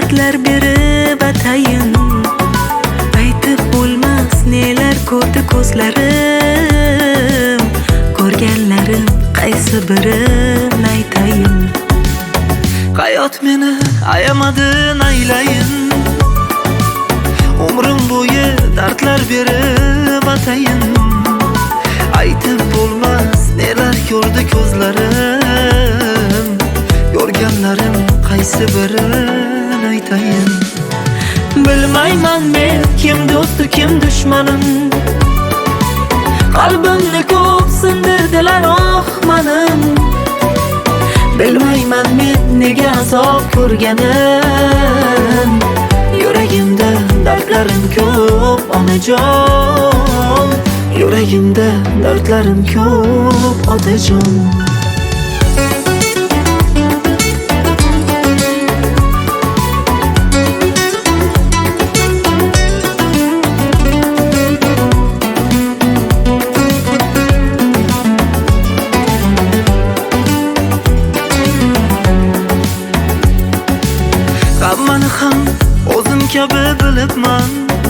dardlar berib atayin. Aytib bo'lmas nelar ko'rdi ko'zlarim. Ko'rganlarim qaysi birini aytayin. Hayot meni ayamadin aylayin. Umrim bo'yi dardlar berib atayin. Aytib bo'lmas nelar ko'rdi ko'zlarim. Ko'rganlarim qaysi birini aytayin. Bilmayman men kim do'stu kim dushmanim. Qalbimni ko'p sindirdilar manim. Bilmayman men nega azob ko'rganim. Yuragimda dardlarim ko'p onajon. Yuragimda dardlarim ko'p otajon. Hammani ham o'zim kabi bilibman.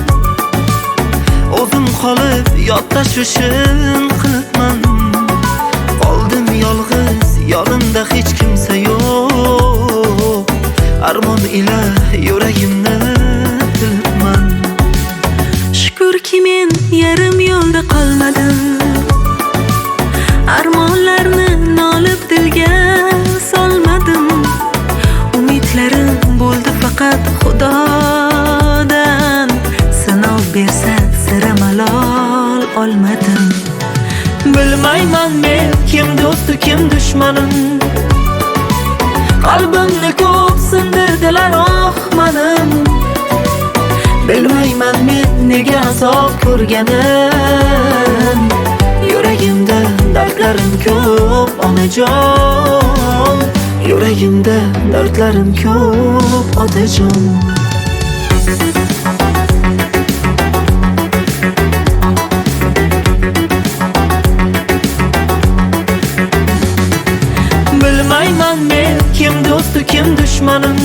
O'zim qolib yod tashvishin qilibman. Qoldim yolg'iz, yonimda hech kimsa yo'q. Armon ila yuragimni bilibman. Shukrki men yarim yo'lda qolmadim. Armonlarni nolib dilga solmadim. Umidlarim bo'ldi faqat Xudodan. Sinov bersa sira malol olmadim. Bilmayman men kim do'stu kim dushmanim. Qalbimni ko'p sindirdilar manim. Bilmayman men nega azob ko'rganim. Yuragimda dardlarim ko'p onajon. Yuragimda dardlarim ko'p otajon. Bilmayman men kim do'stu kim dushmanim.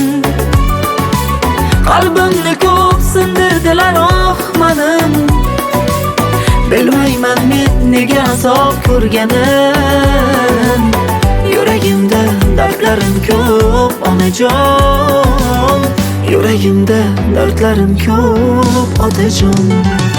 Qalbimni ko'p sindirdilar manim. Bilmayman men nega azob ko'rganim. Yuragimda dardlarim ko'p onajon. Yuragimda dardlarim ko'p otajon.